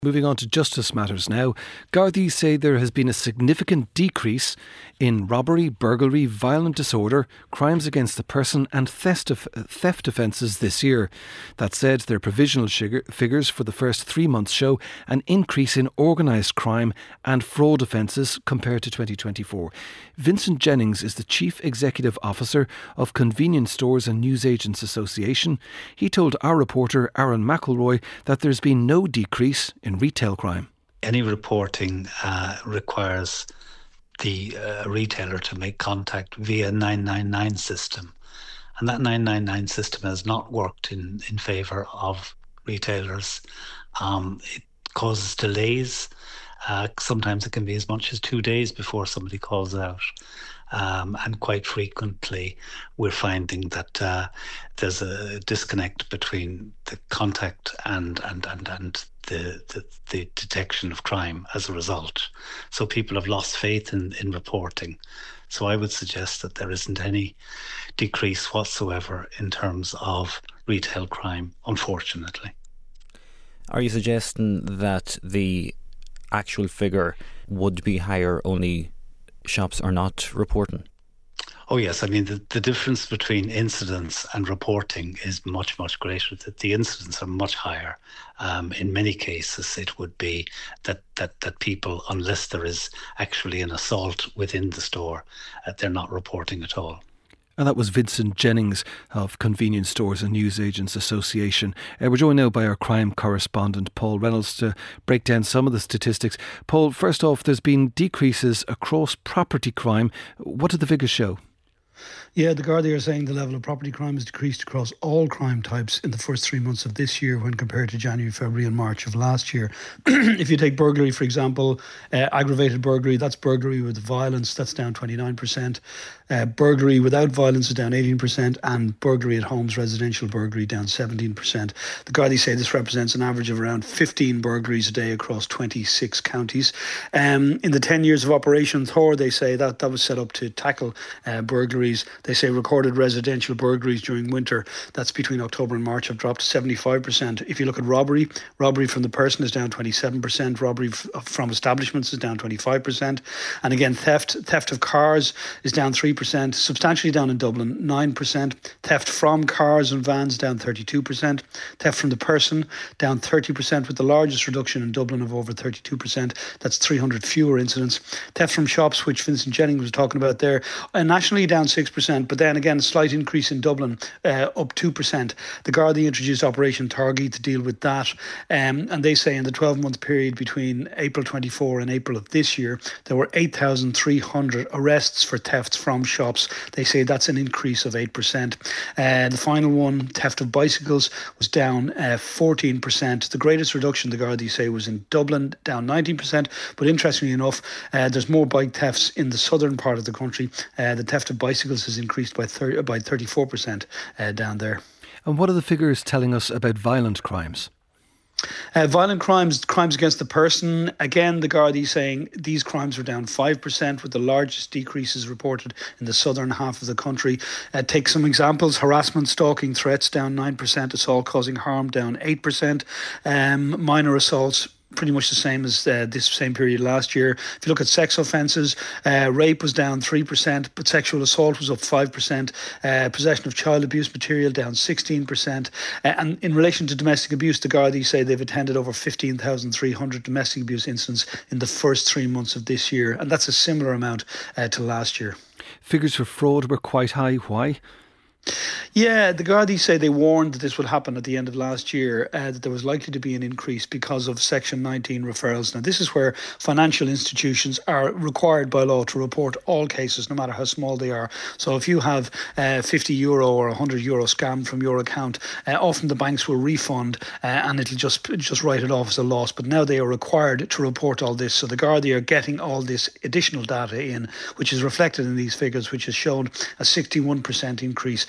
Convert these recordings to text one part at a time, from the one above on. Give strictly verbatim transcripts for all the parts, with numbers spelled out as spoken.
Moving on to justice matters now. Gardaí say there has been a significant decrease in robbery, burglary, violent disorder, crimes against the person and theft, of, theft offences this year. That said, their provisional sugar, figures for the first three months show an increase in organised crime and fraud offences compared to twenty twenty-four. Vincent Jennings is the Chief Executive Officer of Convenience Stores and Newsagents Association. He told our reporter Aaron McElroy that there's been no decrease in retail crime. Any reporting uh, requires the uh, retailer to make contact via nine nine nine system. And that nine nine nine system has not worked in, in favour of retailers. Um, it causes delays. Uh, sometimes it can be as much as two days before somebody calls out. Um, and quite frequently we're finding that uh, there's a disconnect between the contact and and and, and the, the the detection of crime as a result. So people have lost faith in, in reporting. So I would suggest that there isn't any decrease whatsoever in terms of retail crime, unfortunately. Are you suggesting that the actual figure would be higher, only shops are not reporting? Oh yes, I mean the, the difference between incidents and reporting is much, much greater. That the incidents are much higher. Um, in many cases it would be that, that, that people, unless there is actually an assault within the store, uh, they're not reporting at all. And that was Vincent Jennings of Convenience Stores and Newsagents Association. Uh, we're joined now by our crime correspondent Paul Reynolds to break down some of the statistics. Paul, first off, there's been decreases across property crime. What did the figures show? Yeah, the Gardaí are saying the level of property crime has decreased across all crime types in the first three months of this year when compared to January, February and March of last year. If you take burglary, for example, uh, aggravated burglary, that's burglary with violence, that's down twenty-nine percent. Uh, burglary without violence is down eighteen percent, and burglary at homes, residential burglary, down seventeen percent. The Gardaí say this represents an average of around fifteen burglaries a day across twenty-six counties. Um, in the ten years of Operation Thor, they say that that was set up to tackle uh, burglaries. They say recorded residential burglaries during winter, that's between October and March, have dropped to seventy-five percent. If you look at robbery, robbery from the person is down twenty-seven percent. Robbery f- from establishments is down twenty-five percent. And again, theft theft of cars is down three percent, substantially down in Dublin, nine percent. Theft from cars and vans down thirty-two percent. Theft from the person down thirty percent, with the largest reduction in Dublin of over thirty-two percent. That's three hundred fewer incidents. Theft from shops, which Vincent Jennings was talking about there, uh, nationally down six percent, but then again a slight increase in Dublin, uh, up two percent. The Gardaí introduced Operation Target to deal with that, um, and they say in the twelve month period between April twenty-four and April of this year there were eight thousand three hundred arrests for thefts from shops. They say that's an increase of eight percent. Uh, the final one, theft of bicycles, was down uh, fourteen percent. The greatest reduction, the Gardaí say, was in Dublin, down nineteen percent, but interestingly enough uh, there's more bike thefts in the southern part of the country. Uh, the theft of bicycles has increased by thirty, by thirty-four percent uh, down there. And what are the figures telling us about violent crimes? Uh, violent crimes, crimes against the person. Again, the Gardaí saying these crimes were down five percent, with the largest decreases reported in the southern half of the country. Uh, take some examples. Harassment, stalking, threats down nine percent. Assault causing harm down eight percent. Um, minor assaults, pretty much the same as uh, this same period last year. If you look at sex offences, uh, rape was down three percent, but sexual assault was up five percent. Uh, possession of child abuse material down sixteen percent. Uh, and in relation to domestic abuse, the Gardaí say they've attended over fifteen thousand three hundred domestic abuse incidents in the first three months of this year. And that's a similar amount uh, to last year. Figures for fraud were quite high. Why? Yeah, the Gardaí say they warned that this would happen at the end of last year, uh, that there was likely to be an increase because of Section nineteen referrals. Now, this is where financial institutions are required by law to report all cases, no matter how small they are. So if you have uh, fifty euro or one hundred euro scammed from your account, uh, often the banks will refund uh, and it'll just just write it off as a loss. But now they are required to report all this. So the Gardaí are getting all this additional data in, which is reflected in these figures, which has shown a sixty-one percent increase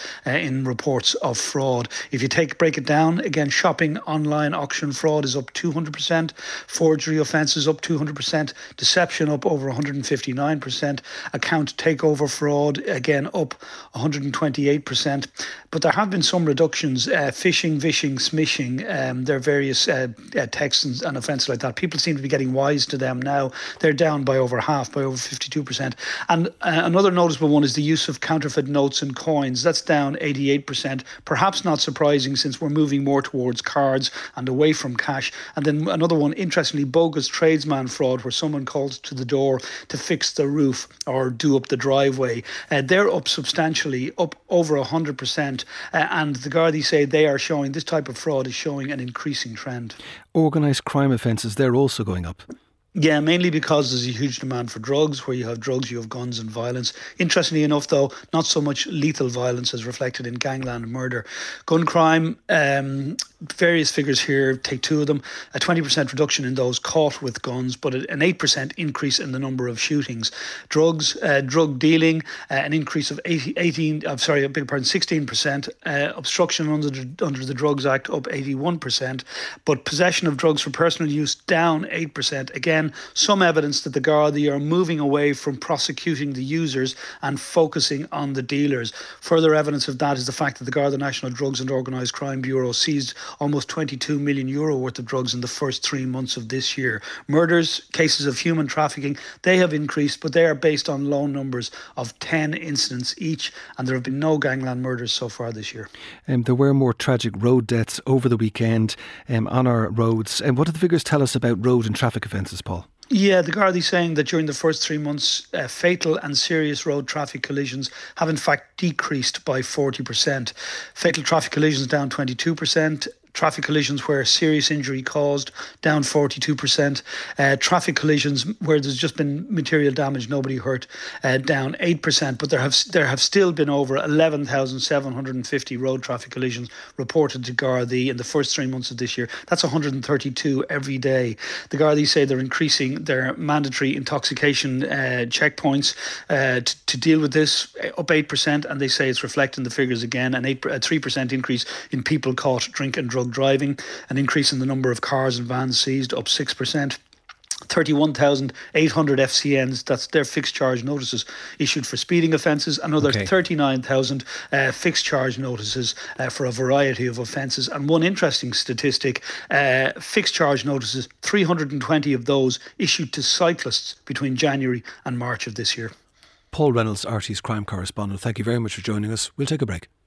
uh, in reports of fraud. If you take break it down, again, shopping, online, auction fraud is up two hundred percent, forgery offences up two hundred percent, deception up over one hundred fifty-nine percent, account takeover fraud, again, up one hundred twenty-eight percent. But there have been some reductions, uh, phishing, vishing, smishing, um, there are various uh, uh, texts and, and offences like that. People seem to be getting wise to them now. They're down by over half, by over fifty-two percent. And uh, another noticeable one is the use of counterfeit notes and coins. That's down eighty-eight percent. Perhaps not surprising, since we're moving more towards cards and away from cash. And then another one, interestingly, bogus tradesman fraud, where someone calls to the door to fix the roof or do up the driveway. Uh, they're up substantially, up over one hundred percent. Uh, and the Gardaí say they are showing, this type of fraud is showing an increasing trend. Organised crime offences, they're also going up. Yeah, mainly because there's a huge demand for drugs. Where you have drugs, you have guns and violence. Interestingly enough, though, not so much lethal violence as reflected in gangland murder. Gun crime, um, various figures here, take two of them. A twenty percent reduction in those caught with guns, but an eight percent increase in the number of shootings. Drugs, uh, drug dealing, uh, an increase of eighteen, I'm sorry, I beg your pardon, sixteen percent. Uh, obstruction under the, under the Drugs Act up eighty-one percent. But possession of drugs for personal use down eight percent. Again, some evidence that the Gardaí are moving away from prosecuting the users and focusing on the dealers. Further evidence of that is the fact that the Garda National Drugs and Organised Crime Bureau seized almost twenty-two million euro worth of drugs in the first three months of this year. Murders, cases of human trafficking, they have increased, but they are based on low numbers of ten incidents each, and there have been no gangland murders so far this year. Um, there were more tragic road deaths over the weekend um, on our roads. And um, what do the figures tell us about road and traffic offences, Paul? Yeah, the Gardaí saying that during the first three months, uh, fatal and serious road traffic collisions have in fact decreased by forty percent. Fatal traffic collisions down twenty-two percent. Traffic collisions where serious injury caused, down forty-two percent. Uh, traffic collisions where there's just been material damage, nobody hurt, uh, down eight percent. But there have there have still been over eleven thousand seven hundred fifty road traffic collisions reported to Gardaí in the first three months of this year. That's one hundred thirty-two every day. The Gardaí say they're increasing their mandatory intoxication uh, checkpoints uh, to, to deal with this, up eight percent. And they say it's reflecting the figures again, an eight, a three percent increase in people caught drink and drug driving, an increase in the number of cars and vans seized, up six percent. thirty-one thousand eight hundred F C Ns, that's their fixed charge notices, issued for speeding offences. Another okay. thirty-nine thousand uh, fixed charge notices uh, for a variety of offences. And one interesting statistic, uh, fixed charge notices, three hundred twenty of those issued to cyclists between January and March of this year. Paul Reynolds, R T É's crime correspondent, thank you very much for joining us. We'll take a break.